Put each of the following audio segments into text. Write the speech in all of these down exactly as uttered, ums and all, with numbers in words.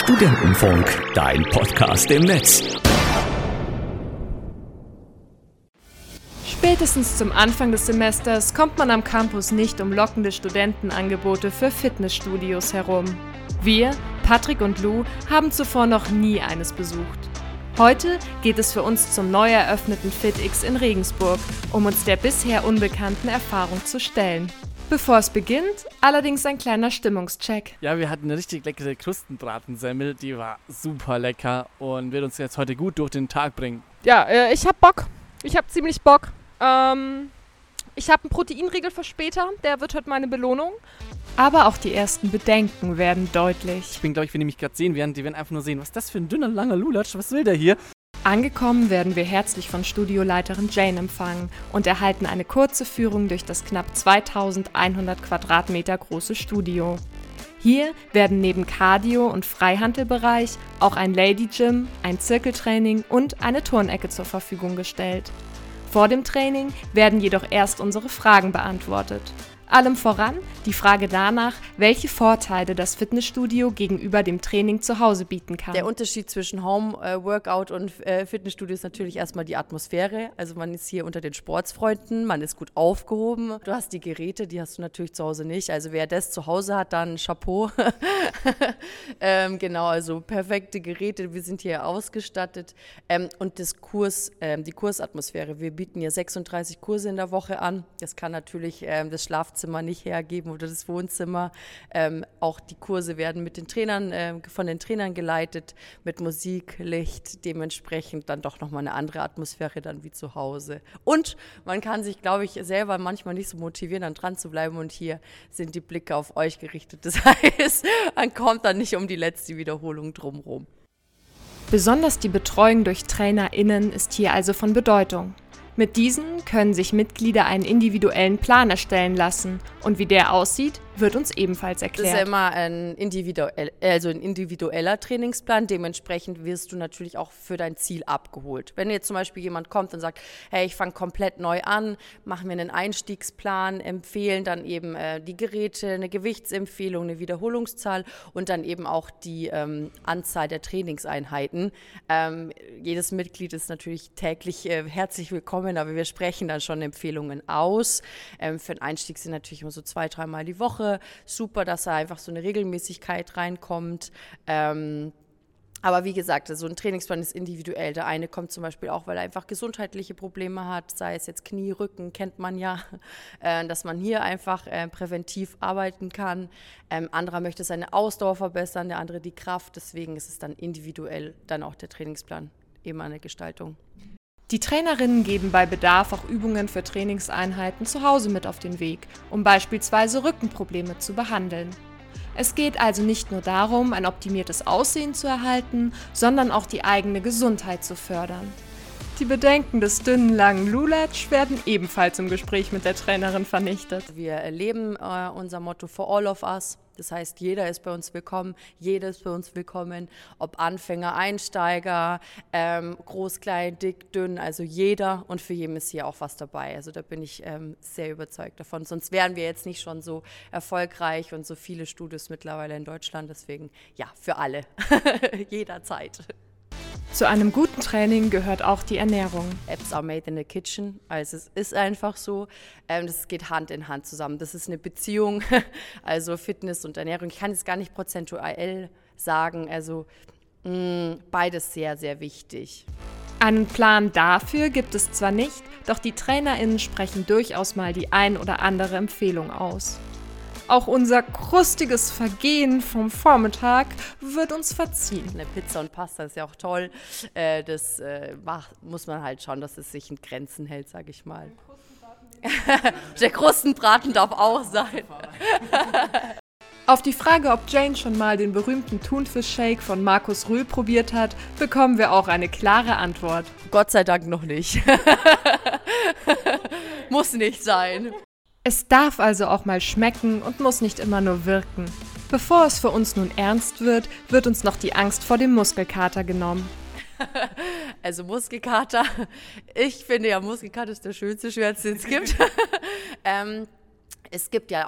Studentenfunk, dein Podcast im Netz. Spätestens zum Anfang des Semesters kommt man am Campus nicht um lockende Studentenangebote für Fitnessstudios herum. Wir, Patrick und Lou, haben zuvor noch nie eines besucht. Heute geht es für uns zum neu eröffneten FitX in Regensburg, um uns der bisher unbekannten Erfahrung zu stellen. Bevor es beginnt, allerdings ein kleiner Stimmungscheck. Ja, wir hatten eine richtig leckere Krustenbratensemmel, die war super lecker und wird uns jetzt heute gut durch den Tag bringen. Ja, äh, ich hab Bock. Ich hab ziemlich Bock. Ähm, ich hab einen Proteinriegel für später, der wird heute meine Belohnung. Aber auch die ersten Bedenken werden deutlich. Ich bin, glaube ich, wenn die mich gerade sehen werden, die werden einfach nur sehen, was ist das für ein dünner, langer Lulatsch, was will der hier? Angekommen werden wir herzlich von Studioleiterin Jane empfangen und erhalten eine kurze Führung durch das knapp zweitausendeinhundert Quadratmeter große Studio. Hier werden neben Cardio- und Freihantelbereich auch ein Lady Gym, ein Zirkeltraining und eine Turnecke zur Verfügung gestellt. Vor dem Training werden jedoch erst unsere Fragen beantwortet. Allem voran die Frage danach, welche Vorteile das Fitnessstudio gegenüber dem Training zu Hause bieten kann. Der Unterschied zwischen Home-Workout und äh, Fitnessstudio ist natürlich erstmal die Atmosphäre. Also man ist hier unter den Sportsfreunden, man ist gut aufgehoben. Du hast die Geräte, die hast du natürlich zu Hause nicht. Also wer das zu Hause hat, dann Chapeau. ähm, genau, also perfekte Geräte, wir sind hier ausgestattet. Ähm, und das Kurs, ähm, die Kursatmosphäre, wir bieten hier sechsunddreißig Kurse in der Woche an. Das kann natürlich ähm, das Schlafzimmer Zimmer nicht hergeben oder das Wohnzimmer. Ähm, auch die Kurse werden mit den Trainern, äh, von den Trainern geleitet, mit Musik, Licht, dementsprechend dann doch nochmal eine andere Atmosphäre dann wie zu Hause. Und man kann sich, glaube ich, selber manchmal nicht so motivieren, dann dran zu bleiben und hier sind die Blicke auf euch gerichtet. Das heißt, man kommt dann nicht um die letzte Wiederholung drumherum. Besonders die Betreuung durch TrainerInnen ist hier also von Bedeutung. Mit diesen können sich Mitglieder einen individuellen Plan erstellen lassen und wie der aussieht, wird uns ebenfalls erklärt. Das ist ja immer ein, individuell, also ein individueller Trainingsplan, dementsprechend wirst du natürlich auch für dein Ziel abgeholt. Wenn jetzt zum Beispiel jemand kommt und sagt, hey, ich fange komplett neu an, machen wir einen Einstiegsplan, empfehlen dann eben äh, die Geräte, eine Gewichtsempfehlung, eine Wiederholungszahl und dann eben auch die ähm, Anzahl der Trainingseinheiten. Ähm, jedes Mitglied ist natürlich täglich äh, herzlich willkommen, aber wir sprechen dann schon Empfehlungen aus. Ähm, für den Einstieg sind natürlich immer so zwei, dreimal die Woche. Super, dass da einfach so eine Regelmäßigkeit reinkommt. Ähm, aber wie gesagt, so ein Trainingsplan ist individuell. Der eine kommt zum Beispiel auch, weil er einfach gesundheitliche Probleme hat, sei es jetzt Knie, Rücken, kennt man ja, äh, dass man hier einfach äh, präventiv arbeiten kann. Ähm, anderer möchte seine Ausdauer verbessern, der andere die Kraft. Deswegen ist es dann individuell dann auch der Trainingsplan, eben eine Gestaltung. Die Trainerinnen geben bei Bedarf auch Übungen für Trainingseinheiten zu Hause mit auf den Weg, um beispielsweise Rückenprobleme zu behandeln. Es geht also nicht nur darum, ein optimiertes Aussehen zu erhalten, sondern auch die eigene Gesundheit zu fördern. Die Bedenken des dünnen, langen Lulatsch werden ebenfalls im Gespräch mit der Trainerin vernichtet. Wir leben äh, unser Motto For All of Us. Das heißt, jeder ist bei uns willkommen, jeder ist bei uns willkommen, ob Anfänger, Einsteiger, ähm, groß, klein, dick, dünn, also jeder und für jeden ist hier auch was dabei. Also da bin ich ähm, sehr überzeugt davon. Sonst wären wir jetzt nicht schon so erfolgreich und so viele Studios mittlerweile in Deutschland. Deswegen, ja, für alle, jederzeit. Zu einem guten Training gehört auch die Ernährung. Apps are made in the kitchen, also es ist einfach so, ähm, das geht Hand in Hand zusammen. Das ist eine Beziehung, also Fitness und Ernährung. Ich kann jetzt gar nicht prozentual sagen, also mh, beides sehr, sehr wichtig. Einen Plan dafür gibt es zwar nicht, doch die TrainerInnen sprechen durchaus mal die ein oder andere Empfehlung aus. Auch unser krustiges Vergehen vom Vormittag wird uns verziehen. Eine Pizza und Pasta ist ja auch toll. Äh, das äh, macht, muss man halt schauen, dass es sich in Grenzen hält, sage ich mal. Der Krustenbraten darf auch sein. Auf die Frage, ob Jane schon mal den berühmten Thunfisch-Shake von Markus Rühl probiert hat, bekommen wir auch eine klare Antwort. Gott sei Dank noch nicht. Muss nicht sein. Es darf also auch mal schmecken und muss nicht immer nur wirken. Bevor es für uns nun ernst wird, wird uns noch die Angst vor dem Muskelkater genommen. Also Muskelkater, ich finde ja Muskelkater ist der schönste Schmerz, den es gibt. ähm, es gibt ja auch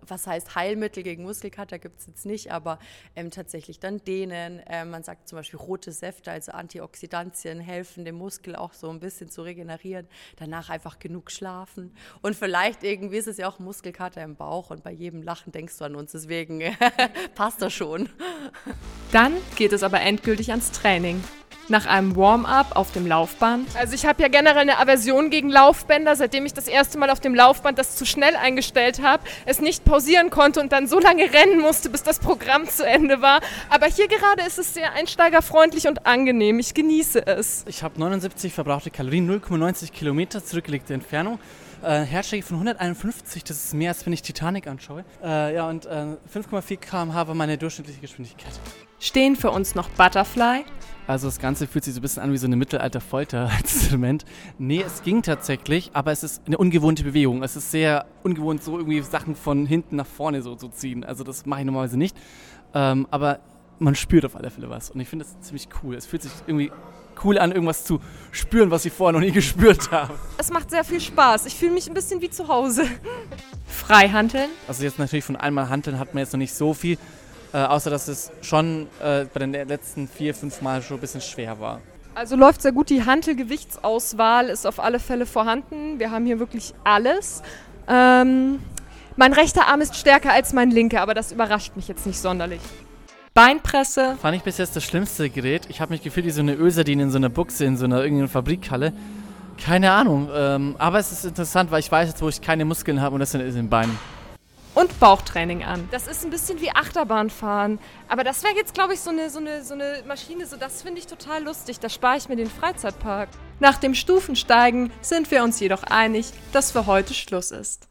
was heißt Heilmittel gegen Muskelkater gibt es jetzt nicht, aber ähm, tatsächlich dann dehnen. Ähm, man sagt zum Beispiel rote Säfte, also Antioxidantien, helfen dem Muskel auch so ein bisschen zu regenerieren. Danach einfach genug schlafen. Und vielleicht irgendwie ist es ja auch Muskelkater im Bauch und bei jedem Lachen denkst du an uns, deswegen passt das schon. Dann geht es aber endgültig ans Training. Nach einem Warm-up auf dem Laufband. Also ich habe ja generell eine Aversion gegen Laufbänder, seitdem ich das erste Mal auf dem Laufband das zu schnell eingestellt habe, es nicht pausieren konnte und dann so lange rennen musste, bis das Programm zu Ende war. Aber hier gerade ist es sehr einsteigerfreundlich und angenehm. Ich genieße es. Ich habe neunundsiebzig verbrauchte Kalorien, null Komma neunzig Kilometer zurückgelegte Entfernung. Äh, Herzschläge von hunderteinundfünfzig, das ist mehr, als wenn ich Titanic anschaue. Äh, ja, und äh, fünf Komma vier Kilometer pro Stunde war meine durchschnittliche Geschwindigkeit. Stehen für uns noch Butterfly. Also das Ganze fühlt sich so ein bisschen an wie so eine Mittelalter-Folter-Instrument. Nee, es ging tatsächlich, aber es ist eine ungewohnte Bewegung. Es ist sehr ungewohnt, so irgendwie Sachen von hinten nach vorne so zu ziehen. Also das mache ich normalerweise nicht. Ähm, aber man spürt auf alle Fälle was. Und ich finde das ziemlich cool. Es fühlt sich irgendwie cool an, irgendwas zu spüren, was ich vorher noch nie gespürt habe. Es macht sehr viel Spaß. Ich fühle mich ein bisschen wie zu Hause. Freihanteln. Also jetzt natürlich von einmal Hanteln hat man jetzt noch nicht so viel. Äh, außer, dass es schon äh, bei den letzten vier, fünf Mal schon ein bisschen schwer war. Also läuft sehr gut. Die Hantelgewichtsauswahl ist auf alle Fälle vorhanden. Wir haben hier wirklich alles. Ähm, mein rechter Arm ist stärker als mein linker, aber das überrascht mich jetzt nicht sonderlich. Beinpresse. Fand ich bis jetzt das schlimmste Gerät. Ich habe mich gefühlt wie so eine Ölsardine in so einer Buchse, in so einer irgendeiner Fabrikhalle. Keine Ahnung. Ähm, aber es ist interessant, weil ich weiß jetzt, wo ich keine Muskeln habe und das sind in den Beinen. Und Bauchtraining an. Das ist ein bisschen wie Achterbahnfahren. Aber das wäre jetzt, glaube ich, so eine, so eine, so eine Maschine. So, das finde ich total lustig. Da spare ich mir den Freizeitpark. Nach dem Stufensteigen sind wir uns jedoch einig, dass für heute Schluss ist.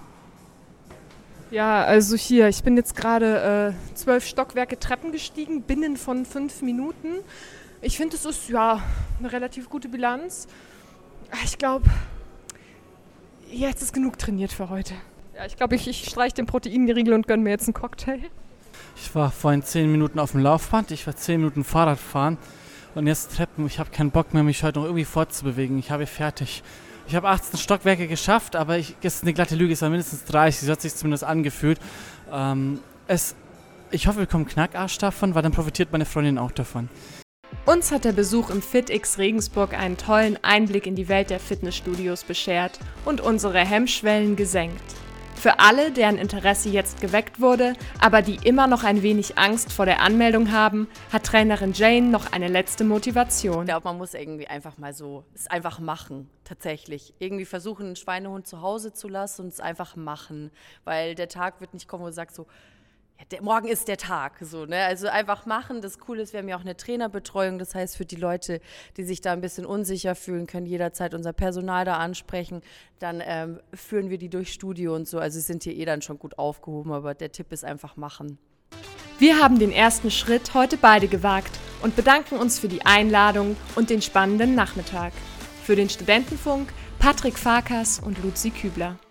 Ja, also hier, ich bin jetzt gerade äh, zwölf Stockwerke Treppen gestiegen, binnen von fünf Minuten. Ich finde, es ist ja eine relativ gute Bilanz. Ich glaube, jetzt ist genug trainiert für heute. Ja, ich glaube, ich, ich streiche den Proteinriegel und gönne mir jetzt einen Cocktail. Ich war vorhin zehn Minuten auf dem Laufband, ich war zehn Minuten Fahrrad fahren und jetzt Treppen. Ich habe keinen Bock mehr, mich heute noch irgendwie fortzubewegen. Ich habe fertig. Ich habe achtzehn Stockwerke geschafft, aber ich, das ist eine glatte Lüge, es waren mindestens dreißig, so hat sich zumindest angefühlt. Ähm, es, ich hoffe, wir bekommen Knackarsch davon, weil dann profitiert meine Freundin auch davon. Uns hat der Besuch im FitX Regensburg einen tollen Einblick in die Welt der Fitnessstudios beschert und unsere Hemmschwellen gesenkt. Für alle, deren Interesse jetzt geweckt wurde, aber die immer noch ein wenig Angst vor der Anmeldung haben, hat Trainerin Jane noch eine letzte Motivation. Ich glaube, man muss irgendwie einfach mal so, es einfach machen, tatsächlich. Irgendwie versuchen, einen Schweinehund zu Hause zu lassen und es einfach machen. Weil der Tag wird nicht kommen, wo du sagst so, ja, der, morgen ist der Tag. So, ne? Also einfach machen. Das Coole ist, wir haben ja auch eine Trainerbetreuung. Das heißt, für die Leute, die sich da ein bisschen unsicher fühlen, können jederzeit unser Personal da ansprechen. Dann ähm, führen wir die durch Studio und so. Also sie sind hier eh dann schon gut aufgehoben, aber der Tipp ist einfach machen. Wir haben den ersten Schritt heute beide gewagt und bedanken uns für die Einladung und den spannenden Nachmittag. Für den Studentenfunk Patrick Farkas und Luzi Kübler.